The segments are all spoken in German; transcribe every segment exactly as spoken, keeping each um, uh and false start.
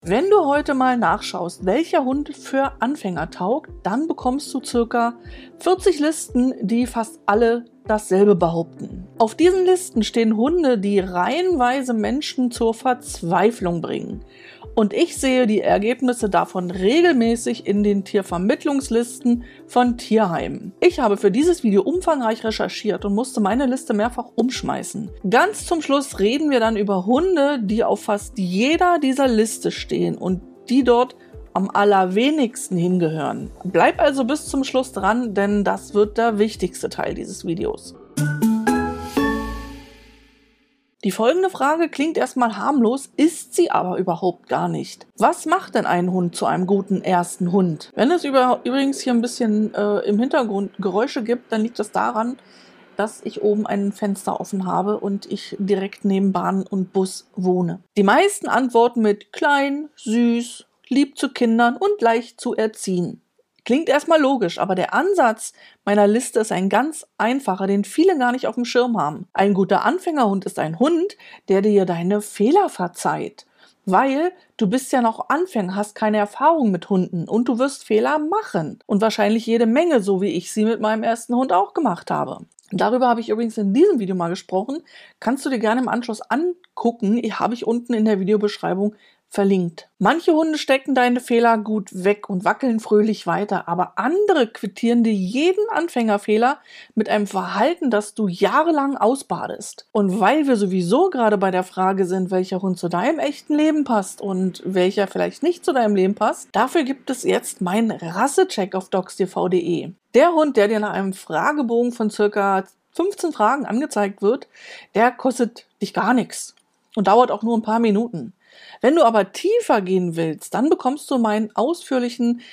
Wenn du heute mal nachschaust, welcher Hund für Anfänger taugt, dann bekommst du circa vierzig Listen, die fast alle dasselbe behaupten. Auf diesen Listen stehen Hunde, die reihenweise Menschen zur Verzweiflung bringen. Und ich sehe die Ergebnisse davon regelmäßig in den Tiervermittlungslisten von Tierheimen. Ich habe für dieses Video umfangreich recherchiert und musste meine Liste mehrfach umschmeißen. Ganz zum Schluss reden wir dann über Hunde, die auf fast jeder dieser Liste stehen und die dort am allerwenigsten hingehören. Bleib also bis zum Schluss dran, denn das wird der wichtigste Teil dieses Videos. Die folgende Frage klingt erstmal harmlos, ist sie aber überhaupt gar nicht. Was macht denn einen Hund zu einem guten ersten Hund? Wenn es über, übrigens hier ein bisschen äh, im Hintergrund Geräusche gibt, dann liegt das daran, dass ich oben ein Fenster offen habe und ich direkt neben Bahn und Bus wohne. Die meisten antworten mit klein, süß, lieb zu Kindern und leicht zu erziehen. Klingt erstmal logisch, aber der Ansatz meiner Liste ist ein ganz einfacher, den viele gar nicht auf dem Schirm haben. Ein guter Anfängerhund ist ein Hund, der dir deine Fehler verzeiht. Weil du bist ja noch Anfänger, hast keine Erfahrung mit Hunden und du wirst Fehler machen. Und wahrscheinlich jede Menge, so wie ich sie mit meinem ersten Hund auch gemacht habe. Darüber habe ich übrigens in diesem Video mal gesprochen. Kannst du dir gerne im Anschluss angucken. Habe ich unten in der Videobeschreibung verlinkt. Manche Hunde stecken deine Fehler gut weg und wackeln fröhlich weiter, aber andere quittieren dir jeden Anfängerfehler mit einem Verhalten, das du jahrelang ausbadest. Und weil wir sowieso gerade bei der Frage sind, welcher Hund zu deinem echten Leben passt und welcher vielleicht nicht zu deinem Leben passt, dafür gibt es jetzt meinen Rassecheck auf dogs t v punkt de. Der Hund, der dir nach einem Fragebogen von circa fünfzehn Fragen angezeigt wird, der kostet dich gar nichts und dauert auch nur ein paar Minuten. Wenn du aber tiefer gehen willst, dann bekommst du meinen ausführlichen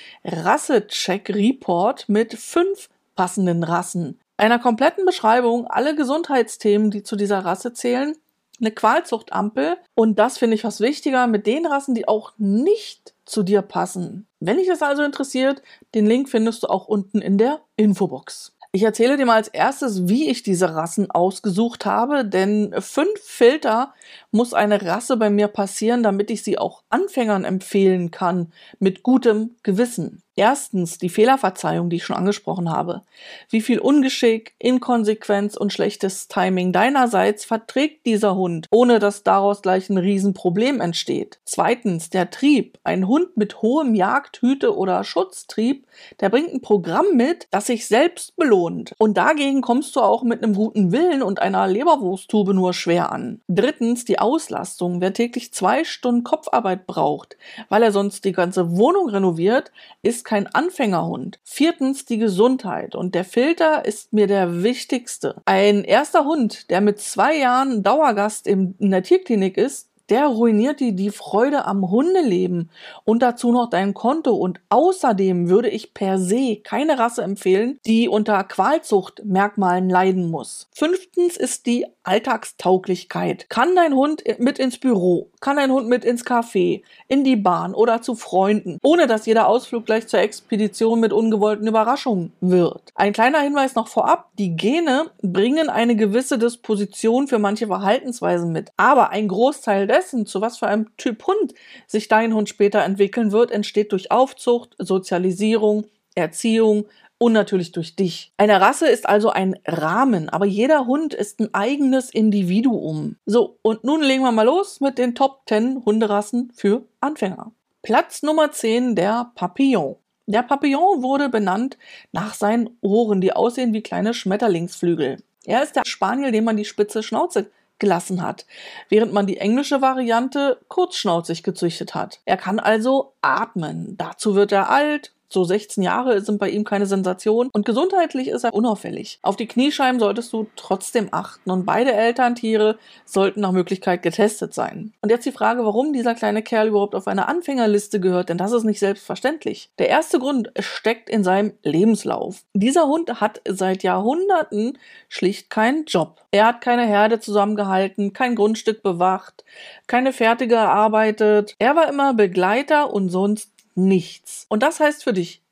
Rassecheck-Report mit fünf passenden Rassen, einer kompletten Beschreibung, alle Gesundheitsthemen, die zu dieser Rasse zählen, eine Qualzuchtampel und das finde ich fast wichtiger, mit den Rassen, die auch nicht zu dir passen. Wenn dich das also interessiert, den Link findest du auch unten in der Infobox. Ich erzähle dir mal als erstes, wie ich diese Rassen ausgesucht habe, denn fünf Filter muss eine Rasse bei mir passieren, damit ich sie auch Anfängern empfehlen kann, mit gutem Gewissen. Erstens die Fehlerverzeihung, die ich schon angesprochen habe. Wie viel Ungeschick, Inkonsequenz und schlechtes Timing deinerseits verträgt dieser Hund, ohne dass daraus gleich ein Riesenproblem entsteht. Zweitens der Trieb. Ein Hund mit hohem Jagd-, Hüte- oder Schutztrieb, der bringt ein Programm mit, das sich selbst belohnt. Und dagegen kommst du auch mit einem guten Willen und einer Leberwursttube nur schwer an. Drittens die Auslastung. Wer täglich zwei Stunden Kopfarbeit braucht, weil er sonst die ganze Wohnung renoviert, ist kein Anfängerhund. Viertens die Gesundheit und der Filter ist mir der wichtigste. Ein erster Hund, der mit zwei Jahren Dauergast in der Tierklinik ist, der ruiniert dir die Freude am Hundeleben und dazu noch dein Konto. Und außerdem würde ich per se keine Rasse empfehlen, die unter Qualzuchtmerkmalen leiden muss. Fünftens ist die Alltagstauglichkeit. Kann dein Hund mit ins Büro? Kann dein Hund mit ins Café, in die Bahn oder zu Freunden, ohne dass jeder Ausflug gleich zur Expedition mit ungewollten Überraschungen wird? Ein kleiner Hinweis noch vorab, die Gene bringen eine gewisse Disposition für manche Verhaltensweisen mit, aber ein Großteil dessen, zu was für einem Typ Hund sich dein Hund später entwickeln wird, entsteht durch Aufzucht, Sozialisierung, Erziehung und natürlich durch dich. Eine Rasse ist also ein Rahmen, aber jeder Hund ist ein eigenes Individuum. So, und nun legen wir mal los mit den Top zehn Hunderassen für Anfänger. Platz Nummer zehn, der Papillon. Der Papillon wurde benannt nach seinen Ohren, die aussehen wie kleine Schmetterlingsflügel. Er ist der Spaniel, dem man die spitze Schnauze gelassen hat, während man die englische Variante kurzschnauzig gezüchtet hat. Er kann also atmen. Dazu wird er alt. So sechzehn Jahre sind bei ihm keine Sensation und gesundheitlich ist er unauffällig. Auf die Kniescheiben solltest du trotzdem achten und beide Elterntiere sollten nach Möglichkeit getestet sein. Und jetzt die Frage, warum dieser kleine Kerl überhaupt auf eine Anfängerliste gehört, denn das ist nicht selbstverständlich. Der erste Grund steckt in seinem Lebenslauf. Dieser Hund hat seit Jahrhunderten schlicht keinen Job. Er hat keine Herde zusammengehalten, kein Grundstück bewacht, keine Fährte gearbeitet. Er war immer Begleiter und sonst nichts. Und das heißt für dich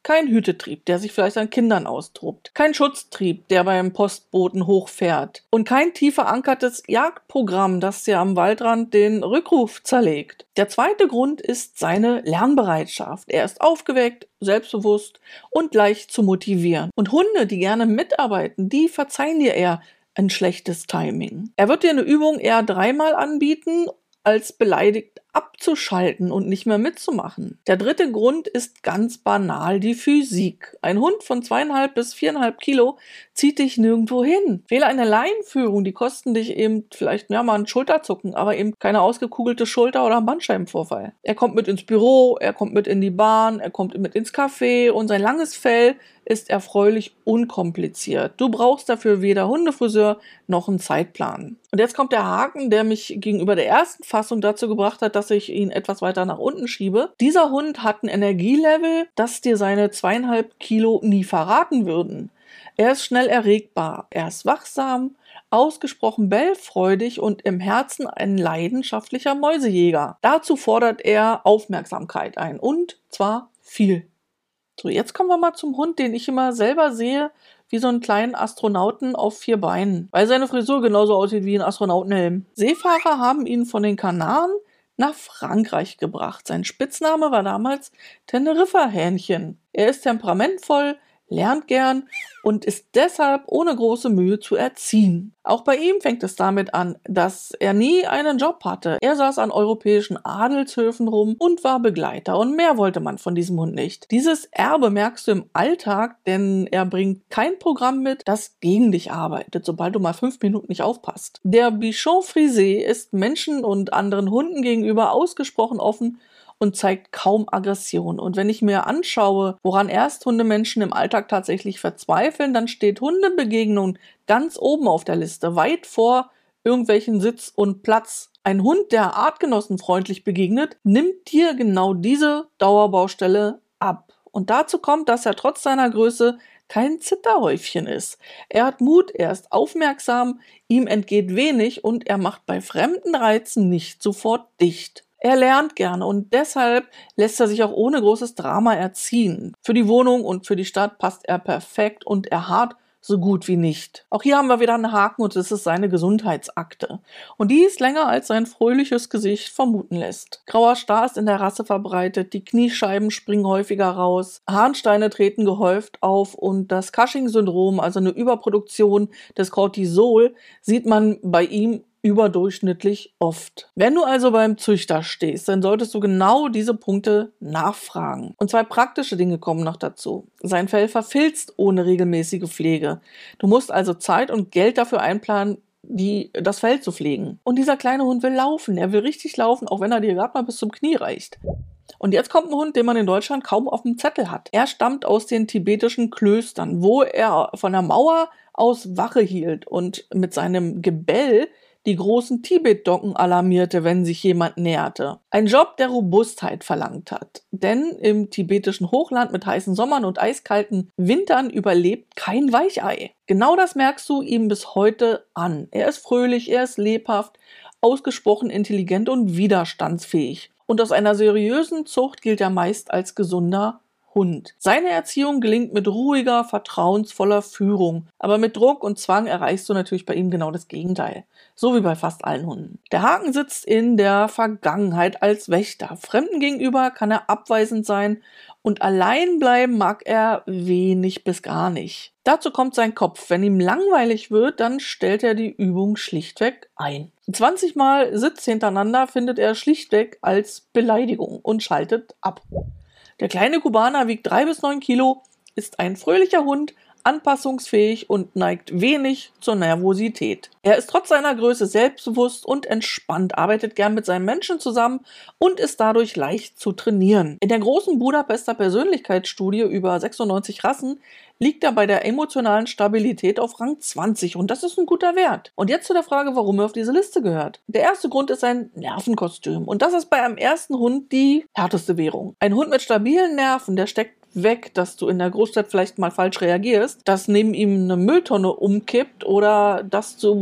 Kein Hütetrieb, der sich vielleicht an Kindern austobt. Kein Schutztrieb, der beim Postboten hochfährt. Und kein tief verankertes Jagdprogramm, das dir am Waldrand den Rückruf zerlegt. Der zweite Grund ist seine Lernbereitschaft. Er ist aufgeweckt, selbstbewusst und leicht zu motivieren. Und Hunde, die gerne mitarbeiten, die verzeihen dir eher ein schlechtes Timing. Er wird dir eine Übung eher dreimal anbieten, als beleidigt abzuschalten und nicht mehr mitzumachen. Der dritte Grund ist ganz banal die Physik. Ein Hund von zweieinhalb bis viereinhalb Kilo zieht dich nirgendwo hin. Wähle eine Leinenführung, die kosten dich eben vielleicht ja, mal einen Schulterzucken, aber eben keine ausgekugelte Schulter oder einen Bandscheibenvorfall. Er kommt mit ins Büro, er kommt mit in die Bahn, er kommt mit ins Café und sein langes Fell ist erfreulich unkompliziert. Du brauchst dafür weder Hundefriseur noch einen Zeitplan. Und jetzt kommt der Haken, der mich gegenüber der ersten Fassung dazu gebracht hat, dass ich ihn etwas weiter nach unten schiebe. Dieser Hund hat ein Energielevel, das dir seine zweieinhalb Kilo nie verraten würden. Er ist schnell erregbar, er ist wachsam, ausgesprochen bellfreudig und im Herzen ein leidenschaftlicher Mäusejäger. Dazu fordert er Aufmerksamkeit ein und zwar viel. So, jetzt kommen wir mal zum Hund, den ich immer selber sehe, wie so einen kleinen Astronauten auf vier Beinen, weil seine Frisur genauso aussieht wie ein Astronautenhelm. Seefahrer haben ihn von den Kanaren nach Frankreich gebracht. Sein Spitzname war damals Teneriffa-Hähnchen. Er ist temperamentvoll, lernt gern und ist deshalb ohne große Mühe zu erziehen. Auch bei ihm fängt es damit an, dass er nie einen Job hatte. Er saß an europäischen Adelshöfen rum und war Begleiter und mehr wollte man von diesem Hund nicht. Dieses Erbe merkst du im Alltag, denn er bringt kein Programm mit, das gegen dich arbeitet, sobald du mal fünf Minuten nicht aufpasst. Der Bichon Frisé ist Menschen und anderen Hunden gegenüber ausgesprochen offen und zeigt kaum Aggression. Und wenn ich mir anschaue, woran Ersthundemenschen im Alltag tatsächlich verzweifeln, dann steht Hundebegegnung ganz oben auf der Liste, weit vor irgendwelchen Sitz und Platz. Ein Hund, der artgenossenfreundlich begegnet, nimmt dir genau diese Dauerbaustelle ab. Und dazu kommt, dass er trotz seiner Größe kein Zitterhäufchen ist. Er hat Mut, er ist aufmerksam, ihm entgeht wenig und er macht bei fremden Reizen nicht sofort dicht. Er lernt gerne und deshalb lässt er sich auch ohne großes Drama erziehen. Für die Wohnung und für die Stadt passt er perfekt und er harrt so gut wie nicht. Auch hier haben wir wieder einen Haken und es ist seine Gesundheitsakte. Und die ist länger als sein fröhliches Gesicht vermuten lässt. Grauer Star ist in der Rasse verbreitet, die Kniescheiben springen häufiger raus, Harnsteine treten gehäuft auf und das Cushing-Syndrom, also eine Überproduktion des Cortisol, sieht man bei ihm überdurchschnittlich oft. Wenn du also beim Züchter stehst, dann solltest du genau diese Punkte nachfragen. Und zwei praktische Dinge kommen noch dazu. Sein Fell verfilzt ohne regelmäßige Pflege. Du musst also Zeit und Geld dafür einplanen, die, das Fell zu pflegen. Und dieser kleine Hund will laufen. Er will richtig laufen, auch wenn er dir gerade mal bis zum Knie reicht. Und jetzt kommt ein Hund, den man in Deutschland kaum auf dem Zettel hat. Er stammt aus den tibetischen Klöstern, wo er von der Mauer aus Wache hielt und mit seinem Gebell die großen Tibet-Docken alarmierte, wenn sich jemand näherte. Ein Job, der Robustheit verlangt hat. Denn im tibetischen Hochland mit heißen Sommern und eiskalten Wintern überlebt kein Weichei. Genau das merkst du ihm bis heute an. Er ist fröhlich, er ist lebhaft, ausgesprochen intelligent und widerstandsfähig. Und aus einer seriösen Zucht gilt er meist als gesunder Hund. Seine Erziehung gelingt mit ruhiger, vertrauensvoller Führung. Aber mit Druck und Zwang erreichst du natürlich bei ihm genau das Gegenteil. So wie bei fast allen Hunden. Der Haken sitzt in der Vergangenheit als Wächter. Fremden gegenüber kann er abweisend sein und allein bleiben mag er wenig bis gar nicht. Dazu kommt sein Kopf. Wenn ihm langweilig wird, dann stellt er die Übung schlichtweg ein. zwanzig Mal Sitz hintereinander findet er schlichtweg als Beleidigung und schaltet ab. Der kleine Kubaner wiegt drei bis neun Kilo, ist ein fröhlicher Hund, anpassungsfähig und neigt wenig zur Nervosität. Er ist trotz seiner Größe selbstbewusst und entspannt, arbeitet gern mit seinen Menschen zusammen und ist dadurch leicht zu trainieren. In der großen Budapester Persönlichkeitsstudie über sechsundneunzig Rassen liegt er bei der emotionalen Stabilität auf Rang zwanzig und das ist ein guter Wert. Und jetzt zu der Frage, warum er auf diese Liste gehört. Der erste Grund ist sein Nervenkostüm und das ist bei einem ersten Hund die härteste Währung. Ein Hund mit stabilen Nerven, der steckt weg, dass du in der Großstadt vielleicht mal falsch reagierst, dass neben ihm eine Mülltonne umkippt oder dass du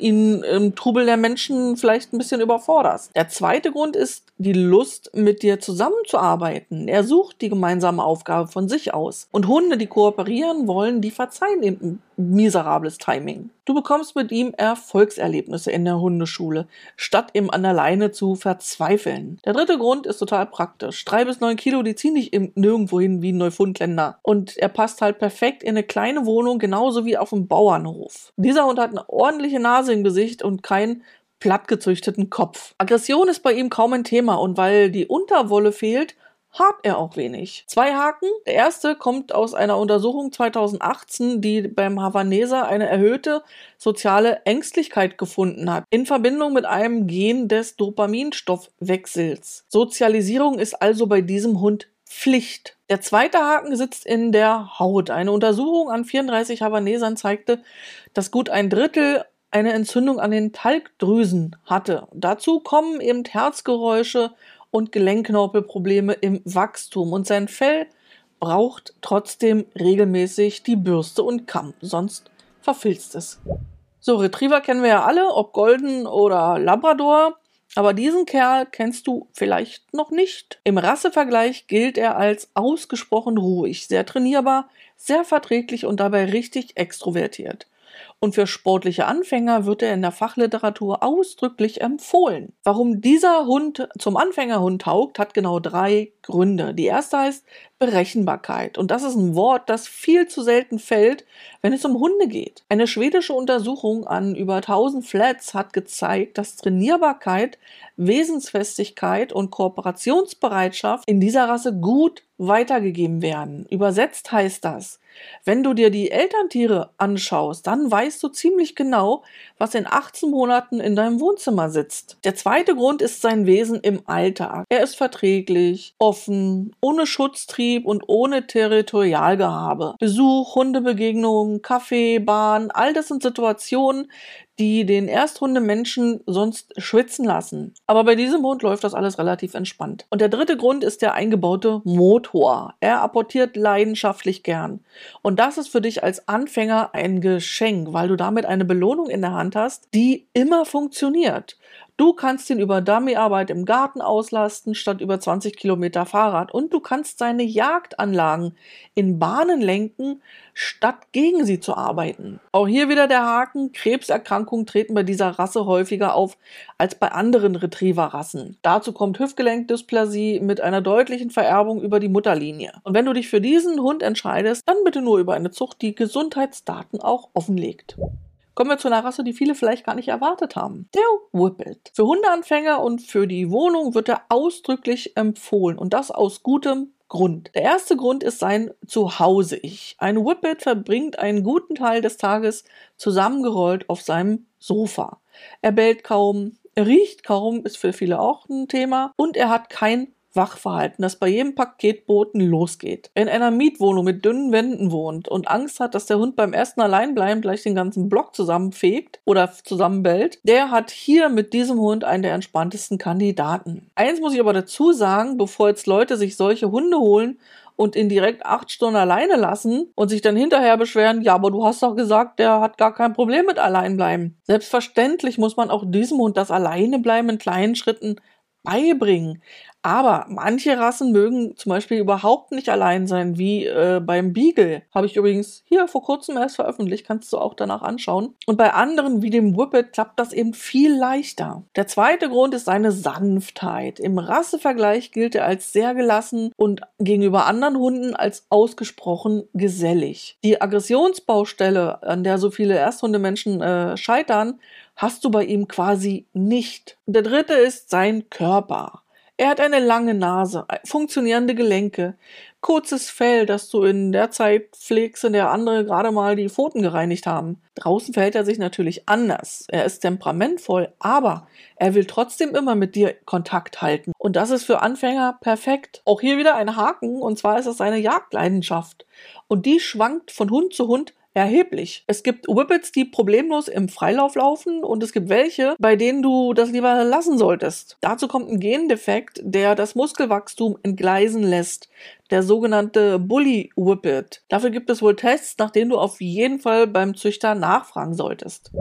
ihn im Trubel der Menschen vielleicht ein bisschen überforderst. Der zweite Grund ist die Lust, mit dir zusammenzuarbeiten. Er sucht die gemeinsame Aufgabe von sich aus. Und Hunde, die kooperieren wollen, die verzeihen ihm ein miserables Timing. Du bekommst mit ihm Erfolgserlebnisse in der Hundeschule, statt ihm an der Leine zu verzweifeln. Der dritte Grund ist total praktisch. Drei bis neun Kilo, die ziehen dich nirgendwo hin wie ein Neufundländer. Und er passt halt perfekt in eine kleine Wohnung, genauso wie auf dem Bauernhof. Dieser Hund hat eine ordentliche Nase im Gesicht und kein plattgezüchteten Kopf. Aggression ist bei ihm kaum ein Thema und weil die Unterwolle fehlt, hat er auch wenig. Zwei Haken. Der erste kommt aus einer Untersuchung zweitausendachtzehn, die beim Havaneser eine erhöhte soziale Ängstlichkeit gefunden hat, in Verbindung mit einem Gen des Dopaminstoffwechsels. Sozialisierung ist also bei diesem Hund Pflicht. Der zweite Haken sitzt in der Haut. Eine Untersuchung an vierunddreißig Havanesern zeigte, dass gut ein Drittel eine Entzündung an den Talgdrüsen hatte. Dazu kommen eben Herzgeräusche und Gelenkknorpelprobleme im Wachstum. Und sein Fell braucht trotzdem regelmäßig die Bürste und Kamm, sonst verfilzt es. So, Retriever kennen wir ja alle, ob Golden oder Labrador. Aber diesen Kerl kennst du vielleicht noch nicht. Im Rassevergleich gilt er als ausgesprochen ruhig, sehr trainierbar, sehr verträglich und dabei richtig extrovertiert. Und für sportliche Anfänger wird er in der Fachliteratur ausdrücklich empfohlen. Warum dieser Hund zum Anfängerhund taugt, hat genau drei Gründe. Die erste heißt Berechenbarkeit. Und das ist ein Wort, das viel zu selten fällt, wenn es um Hunde geht. Eine schwedische Untersuchung an über tausend Flats hat gezeigt, dass Trainierbarkeit, Wesensfestigkeit und Kooperationsbereitschaft in dieser Rasse gut weitergegeben werden. Übersetzt heißt das, wenn du dir die Elterntiere anschaust, dann weißt du ziemlich genau, was in achtzehn Monaten in deinem Wohnzimmer sitzt. Der zweite Grund ist sein Wesen im Alltag. Er ist verträglich, offen, ohne Schutztrieb und ohne Territorialgehabe. Besuch, Hundebegegnungen, Kaffee, Bahn, all das sind Situationen, die den Ersthundemenschen sonst schwitzen lassen. Aber bei diesem Hund läuft das alles relativ entspannt. Und der dritte Grund ist der eingebaute Motor. Er apportiert leidenschaftlich gern. Und das ist für dich als Anfänger ein Geschenk, weil du damit eine Belohnung in der Hand hast, die immer funktioniert. Du kannst ihn über Dummyarbeit im Garten auslasten, statt über zwanzig Kilometer Fahrrad. Und du kannst seine Jagdanlagen in Bahnen lenken, statt gegen sie zu arbeiten. Auch hier wieder der Haken: Krebserkrankungen treten bei dieser Rasse häufiger auf als bei anderen Retriever-Rassen. Dazu kommt Hüftgelenkdysplasie mit einer deutlichen Vererbung über die Mutterlinie. Und wenn du dich für diesen Hund entscheidest, dann bitte nur über eine Zucht, die Gesundheitsdaten auch offenlegt. Kommen wir zu einer Rasse, die viele vielleicht gar nicht erwartet haben. Der Whippet. Für Hundeanfänger und für die Wohnung wird er ausdrücklich empfohlen. Und das aus gutem Grund. Der erste Grund ist sein Zuhause-Ich. Ein Whippet verbringt einen guten Teil des Tages zusammengerollt auf seinem Sofa. Er bellt kaum, er riecht kaum, ist für viele auch ein Thema. Und er hat kein Wachverhalten, das bei jedem Paketboten losgeht. Wer in einer Mietwohnung mit dünnen Wänden wohnt und Angst hat, dass der Hund beim ersten Alleinbleiben gleich den ganzen Block zusammenfegt oder zusammenbellt, der hat hier mit diesem Hund einen der entspanntesten Kandidaten. Eins muss ich aber dazu sagen, bevor jetzt Leute sich solche Hunde holen und ihn direkt acht Stunden alleine lassen und sich dann hinterher beschweren, ja, aber du hast doch gesagt, der hat gar kein Problem mit Alleinbleiben. Selbstverständlich muss man auch diesem Hund das Alleinebleiben in kleinen Schritten beibringen. Aber manche Rassen mögen zum Beispiel überhaupt nicht allein sein, wie äh, beim Beagle. Habe ich übrigens hier vor kurzem erst veröffentlicht, kannst du auch danach anschauen. Und bei anderen wie dem Whippet klappt das eben viel leichter. Der zweite Grund ist seine Sanftheit. Im Rassevergleich gilt er als sehr gelassen und gegenüber anderen Hunden als ausgesprochen gesellig. Die Aggressionsbaustelle, an der so viele Ersthundemenschen äh, scheitern, hast du bei ihm quasi nicht. Und der dritte ist sein Körper. Er hat eine lange Nase, funktionierende Gelenke, kurzes Fell, das du in der Zeit pflegst, in der andere gerade mal die Pfoten gereinigt haben. Draußen verhält er sich natürlich anders. Er ist temperamentvoll, aber er will trotzdem immer mit dir Kontakt halten. Und das ist für Anfänger perfekt. Auch hier wieder ein Haken, und zwar ist es seine Jagdleidenschaft. Und die schwankt von Hund zu Hund erheblich. Es gibt Whippets, die problemlos im Freilauf laufen, und es gibt welche, bei denen du das lieber lassen solltest. Dazu kommt ein Gendefekt, der das Muskelwachstum entgleisen lässt. Der sogenannte Bully Whippet. Dafür gibt es wohl Tests, nach denen du auf jeden Fall beim Züchter nachfragen solltest.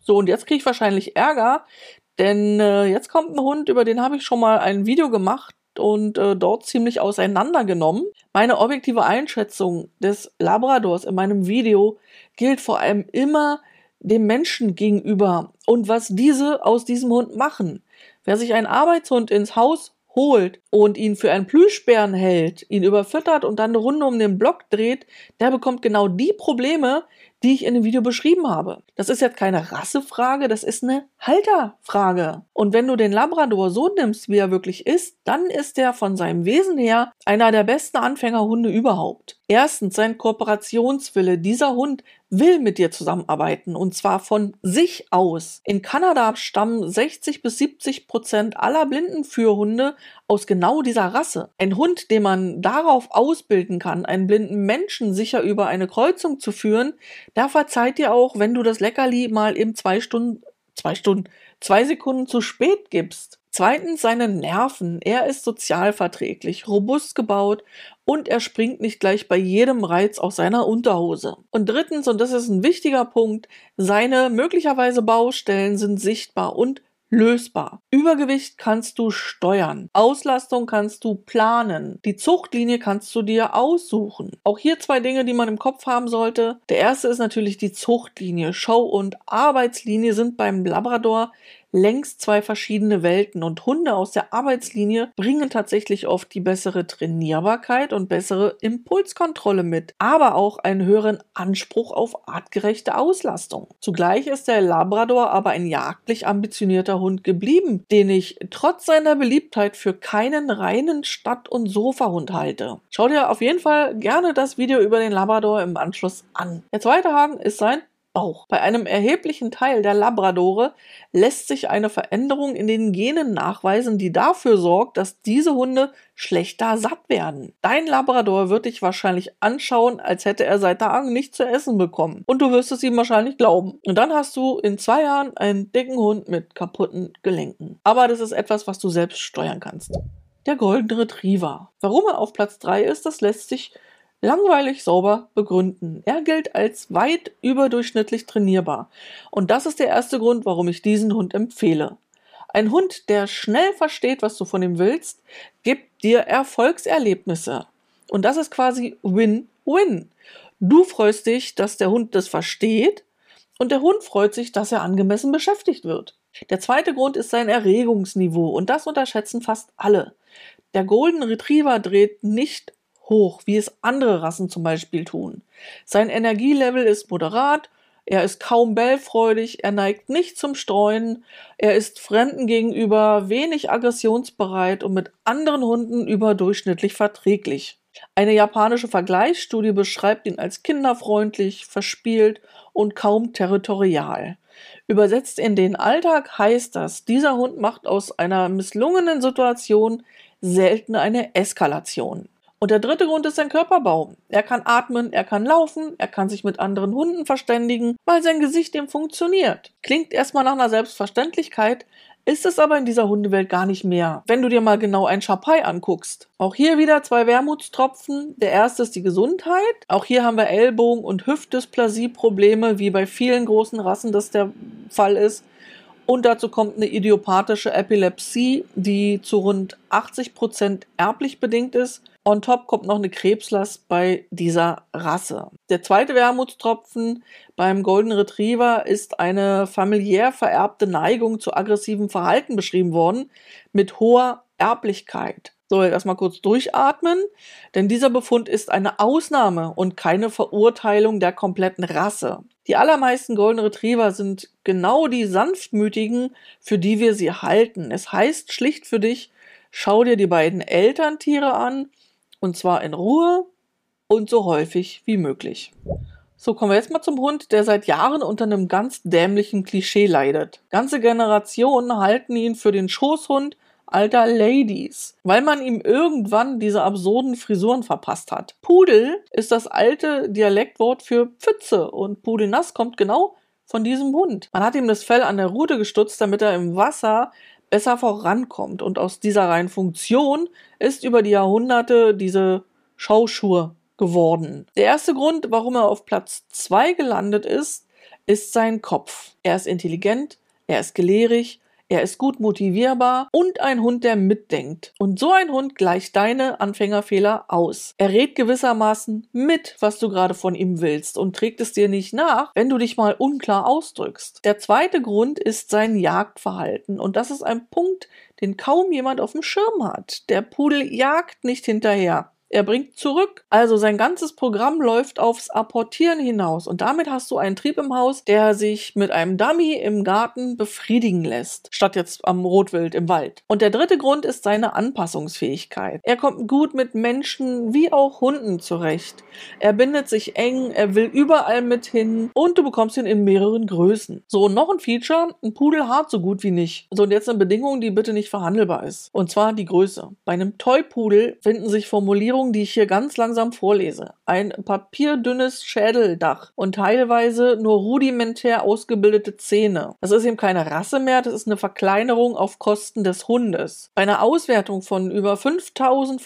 So, und jetzt kriege ich wahrscheinlich Ärger, denn äh, jetzt kommt ein Hund, über den habe ich schon mal ein Video gemacht und äh, dort ziemlich auseinandergenommen. Meine objektive Einschätzung des Labradors in meinem Video gilt vor allem immer dem Menschen gegenüber und was diese aus diesem Hund machen. Wer sich einen Arbeitshund ins Haus holt und ihn für einen Plüschbären hält, ihn überfüttert und dann eine Runde um den Block dreht, der bekommt genau die Probleme, die ich in dem Video beschrieben habe. Das ist jetzt keine Rassefrage, das ist eine Halterfrage. Und wenn du den Labrador so nimmst, wie er wirklich ist, dann ist er von seinem Wesen her einer der besten Anfängerhunde überhaupt. Erstens sein Kooperationswille. Dieser Hund will mit dir zusammenarbeiten und zwar von sich aus. In Kanada stammen sechzig bis siebzig Prozent aller Blindenführhunde aus genau dieser Rasse. Ein Hund, den man darauf ausbilden kann, einen blinden Menschen sicher über eine Kreuzung zu führen, der verzeiht dir auch, wenn du das Leckerli mal eben zwei Stunden, zwei Stunden, zwei Sekunden zu spät gibst. Zweitens seine Nerven. Er ist sozialverträglich, robust gebaut und er springt nicht gleich bei jedem Reiz aus seiner Unterhose. Und drittens, und das ist ein wichtiger Punkt, seine möglicherweise Baustellen sind sichtbar und lösbar. Übergewicht kannst du steuern. Auslastung kannst du planen. Die Zuchtlinie kannst du dir aussuchen. Auch hier zwei Dinge, die man im Kopf haben sollte. Der erste ist natürlich die Zuchtlinie. Show- und Arbeitslinie sind beim Labrador längst zwei verschiedene Welten und Hunde aus der Arbeitslinie bringen tatsächlich oft die bessere Trainierbarkeit und bessere Impulskontrolle mit, aber auch einen höheren Anspruch auf artgerechte Auslastung. Zugleich ist der Labrador aber ein jagdlich ambitionierter Hund geblieben, den ich trotz seiner Beliebtheit für keinen reinen Stadt- und Sofahund halte. Schau dir auf jeden Fall gerne das Video über den Labrador im Anschluss an. Der zweite Haken ist sein Bauch. Bei einem erheblichen Teil der Labradore lässt sich eine Veränderung in den Genen nachweisen, die dafür sorgt, dass diese Hunde schlechter satt werden. Dein Labrador wird dich wahrscheinlich anschauen, als hätte er seit Tagen nichts zu essen bekommen. Und du wirst es ihm wahrscheinlich glauben. Und dann hast du in zwei Jahren einen dicken Hund mit kaputten Gelenken. Aber das ist etwas, was du selbst steuern kannst. Der Golden Retriever. Warum er auf Platz drei ist, das lässt sich langweilig sauber begründen. Er gilt als weit überdurchschnittlich trainierbar. Und das ist der erste Grund, warum ich diesen Hund empfehle. Ein Hund, der schnell versteht, was du von ihm willst, gibt dir Erfolgserlebnisse. Und das ist quasi Win-Win. Du freust dich, dass der Hund das versteht und der Hund freut sich, dass er angemessen beschäftigt wird. Der zweite Grund ist sein Erregungsniveau und das unterschätzen fast alle. Der Golden Retriever dreht nicht hoch, wie es andere Rassen zum Beispiel tun. Sein Energielevel ist moderat, er ist kaum bellfreudig, er neigt nicht zum Streuen, er ist Fremden gegenüber wenig aggressionsbereit und mit anderen Hunden überdurchschnittlich verträglich. Eine japanische Vergleichsstudie beschreibt ihn als kinderfreundlich, verspielt und kaum territorial. Übersetzt in den Alltag heißt das, dieser Hund macht aus einer misslungenen Situation selten eine Eskalation. Und der dritte Grund ist sein Körperbau. Er kann atmen, er kann laufen, er kann sich mit anderen Hunden verständigen, weil sein Gesicht ihm funktioniert. Klingt erstmal nach einer Selbstverständlichkeit, ist es aber in dieser Hundewelt gar nicht mehr. Wenn du dir mal genau ein Schapai anguckst. Auch hier wieder zwei Wermutstropfen. Der erste ist die Gesundheit. Auch hier haben wir Ellbogen- und Hüftdysplasie-Probleme, wie bei vielen großen Rassen das der Fall ist. Und dazu kommt eine idiopathische Epilepsie, die zu rund achtzig Prozent erblich bedingt ist. On top kommt noch eine Krebslast bei dieser Rasse. Der zweite Wermutstropfen beim Golden Retriever ist eine familiär vererbte Neigung zu aggressivem Verhalten beschrieben worden, mit hoher Erblichkeit. So, jetzt erstmal kurz durchatmen, denn dieser Befund ist eine Ausnahme und keine Verurteilung der kompletten Rasse. Die allermeisten Golden Retriever sind genau die sanftmütigen, für die wir sie halten. Es heißt schlicht für dich, schau dir die beiden Elterntiere an, und zwar in Ruhe und so häufig wie möglich. So, kommen wir jetzt mal zum Hund, der seit Jahren unter einem ganz dämlichen Klischee leidet. Ganze Generationen halten ihn für den Schoßhund alter Ladies, weil man ihm irgendwann diese absurden Frisuren verpasst hat. Pudel ist das alte Dialektwort für Pfütze und Pudelnass kommt genau von diesem Hund. Man hat ihm das Fell an der Rute gestutzt, damit er im Wasser besser vorankommt. Und aus dieser reinen Funktion ist über die Jahrhunderte diese Schauschur geworden. Der erste Grund, warum er auf Platz zwei gelandet ist, ist sein Kopf. Er ist intelligent, er ist gelehrig, er ist gut motivierbar und ein Hund, der mitdenkt. Und so ein Hund gleicht deine Anfängerfehler aus. Er rät gewissermaßen mit, was du gerade von ihm willst und trägt es dir nicht nach, wenn du dich mal unklar ausdrückst. Der zweite Grund ist sein Jagdverhalten. Und das ist ein Punkt, den kaum jemand auf dem Schirm hat. Der Pudel jagt nicht hinterher. Er bringt zurück. Also sein ganzes Programm läuft aufs Apportieren hinaus. Und damit hast du einen Trieb im Haus, der sich mit einem Dummy im Garten befriedigen lässt, statt jetzt am Rotwild im Wald. Und der dritte Grund ist seine Anpassungsfähigkeit. Er kommt gut mit Menschen wie auch Hunden zurecht. Er bindet sich eng, er will überall mit hin und du bekommst ihn in mehreren Größen. So, und noch ein Feature, ein Pudel hart so gut wie nicht. So, und jetzt eine Bedingung, die bitte nicht verhandelbar ist. Und zwar die Größe. Bei einem Toy-Pudel finden sich Formulierungen, die ich hier ganz langsam vorlese. Ein papierdünnes Schädeldach und teilweise nur rudimentär ausgebildete Zähne. Das ist eben keine Rasse mehr, das ist eine Verkleinerung auf Kosten des Hundes. Bei einer Auswertung von über fünftausend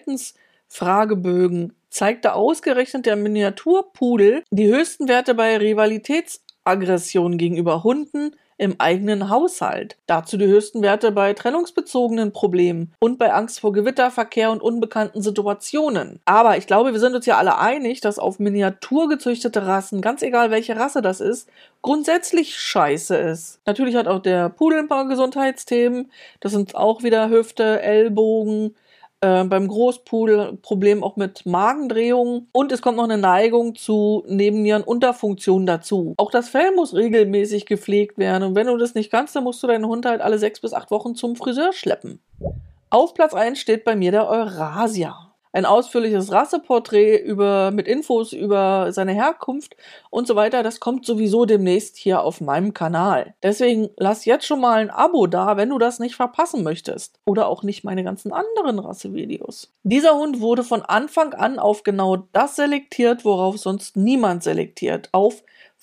Verhaltensfragebögen zeigte ausgerechnet der Miniaturpudel die höchsten Werte bei Rivalitätsaggression gegenüber Hunden im eigenen Haushalt. Dazu die höchsten Werte bei trennungsbezogenen Problemen und bei Angst vor Gewitterverkehr und unbekannten Situationen. Aber ich glaube, wir sind uns ja alle einig, dass auf Miniatur gezüchtete Rassen, ganz egal welche Rasse das ist, grundsätzlich scheiße ist. Natürlich hat auch der Pudel ein paar Gesundheitsthemen. Das sind auch wieder Hüfte, Ellbogen, Äh, beim Großpudel Problem auch mit Magendrehungen und es kommt noch eine Neigung zu Nebennierenunterfunktion dazu. Auch das Fell muss regelmäßig gepflegt werden und wenn du das nicht kannst, dann musst du deinen Hund halt alle sechs bis acht Wochen zum Friseur schleppen. Auf Platz eins steht bei mir der Eurasier. Ein ausführliches Rasseporträt über, mit Infos über seine Herkunft und so weiter, das kommt sowieso demnächst hier auf meinem Kanal. Deswegen lass jetzt schon mal ein Abo da, wenn du das nicht verpassen möchtest. Oder auch nicht meine ganzen anderen Rassevideos. Dieser Hund wurde von Anfang an auf genau das selektiert, worauf sonst niemand selektiert. Auf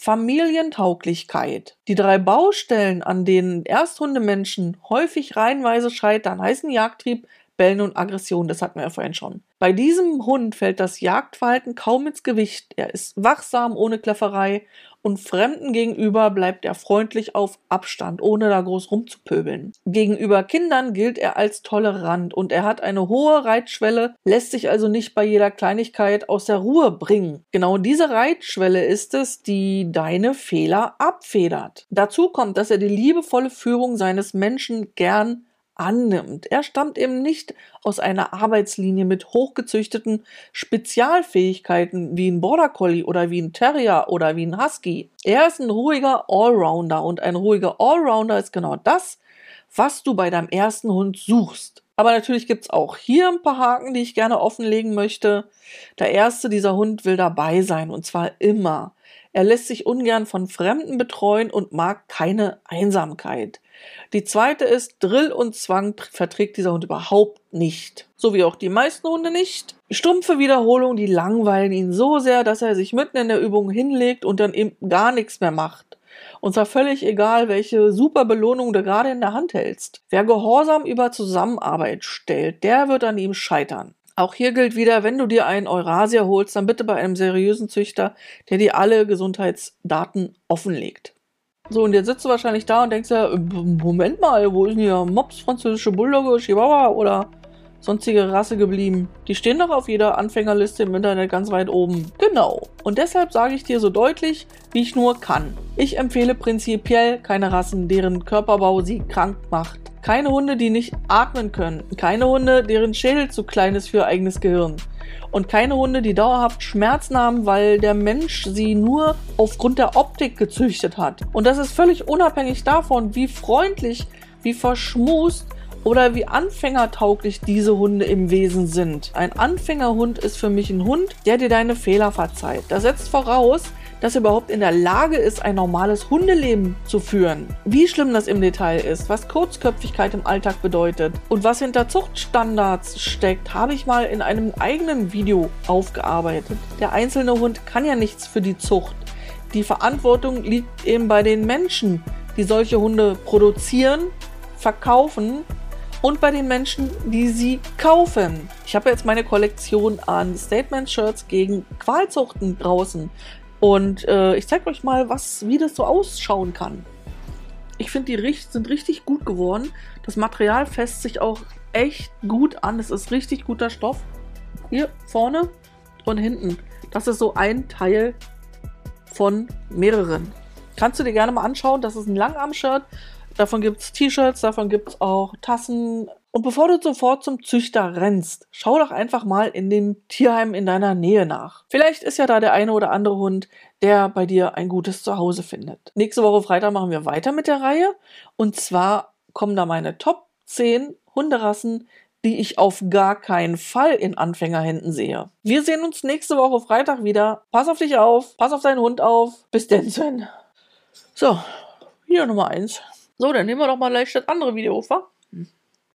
Familientauglichkeit. Die drei Baustellen, an denen Ersthundemenschen häufig reihenweise scheitern, heißen Jagdtrieb, Bellen und Aggression, das hatten wir ja vorhin schon. Bei diesem Hund fällt das Jagdverhalten kaum ins Gewicht. Er ist wachsam, ohne Klefferei und Fremden gegenüber bleibt er freundlich auf Abstand, ohne da groß rumzupöbeln. Gegenüber Kindern gilt er als tolerant und er hat eine hohe Reitschwelle, lässt sich also nicht bei jeder Kleinigkeit aus der Ruhe bringen. Genau diese Reitschwelle ist es, die deine Fehler abfedert. Dazu kommt, dass er die liebevolle Führung seines Menschen gern annimmt. Er stammt eben nicht aus einer Arbeitslinie mit hochgezüchteten Spezialfähigkeiten wie ein Border Collie oder wie ein Terrier oder wie ein Husky. Er ist ein ruhiger Allrounder und ein ruhiger Allrounder ist genau das, was du bei deinem ersten Hund suchst. Aber natürlich gibt es auch hier ein paar Haken, die ich gerne offenlegen möchte. Der erste, dieser Hund will dabei sein und zwar immer. Er lässt sich ungern von Fremden betreuen und mag keine Einsamkeit. Die zweite ist, Drill und Zwang verträgt dieser Hund überhaupt nicht. So wie auch die meisten Hunde nicht. Stumpfe Wiederholungen, die langweilen ihn so sehr, dass er sich mitten in der Übung hinlegt und dann eben gar nichts mehr macht. Und zwar völlig egal, welche super Belohnung du gerade in der Hand hältst. Wer Gehorsam über Zusammenarbeit stellt, der wird an ihm scheitern. Auch hier gilt wieder, wenn du dir einen Eurasier holst, dann bitte bei einem seriösen Züchter, der dir alle Gesundheitsdaten offenlegt. So, und jetzt sitzt du wahrscheinlich da und denkst ja, Moment mal, wo ist denn hier Mops, französische Bulldogge, Chihuahua oder sonstige Rasse geblieben? Die stehen doch auf jeder Anfängerliste im Internet ganz weit oben. Genau. Und deshalb sage ich dir so deutlich, wie ich nur kann. Ich empfehle prinzipiell keine Rassen, deren Körperbau sie krank macht. Keine Hunde, die nicht atmen können. Keine Hunde, deren Schädel zu klein ist für ihr eigenes Gehirn. Und keine Hunde, die dauerhaft Schmerzen haben, weil der Mensch sie nur aufgrund der Optik gezüchtet hat. Und das ist völlig unabhängig davon, wie freundlich, wie verschmust oder wie anfängertauglich diese Hunde im Wesen sind. Ein Anfängerhund ist für mich ein Hund, der dir deine Fehler verzeiht. Das setzt voraus, dass er überhaupt in der Lage ist, ein normales Hundeleben zu führen. Wie schlimm das im Detail ist, was Kurzköpfigkeit im Alltag bedeutet und was hinter Zuchtstandards steckt, habe ich mal in einem eigenen Video aufgearbeitet. Der einzelne Hund kann ja nichts für die Zucht. Die Verantwortung liegt eben bei den Menschen, die solche Hunde produzieren, verkaufen und bei den Menschen, die sie kaufen. Ich habe jetzt meine Kollektion an Statement-Shirts gegen Qualzuchten draußen. Und äh, ich zeige euch mal, was, wie das so ausschauen kann. Ich finde, die richt sind richtig gut geworden. Das Material fässt sich auch echt gut an. Es ist richtig guter Stoff. Hier vorne und hinten. Das ist so ein Teil von mehreren. Kannst du dir gerne mal anschauen. Das ist ein Langarm-Shirt. Davon gibt es T-Shirts, davon gibt es auch Tassen. Und bevor du sofort zum Züchter rennst, schau doch einfach mal in dem Tierheim in deiner Nähe nach. Vielleicht ist ja da der eine oder andere Hund, der bei dir ein gutes Zuhause findet. Nächste Woche Freitag machen wir weiter mit der Reihe. Und zwar kommen da meine Top zehn Hunderassen, die ich auf gar keinen Fall in Anfängerhänden sehe. Wir sehen uns nächste Woche Freitag wieder. Pass auf dich auf, pass auf deinen Hund auf. Bis denn, Sven. So, hier Nummer eins. So, dann nehmen wir doch mal gleich das andere Video hoch, wa?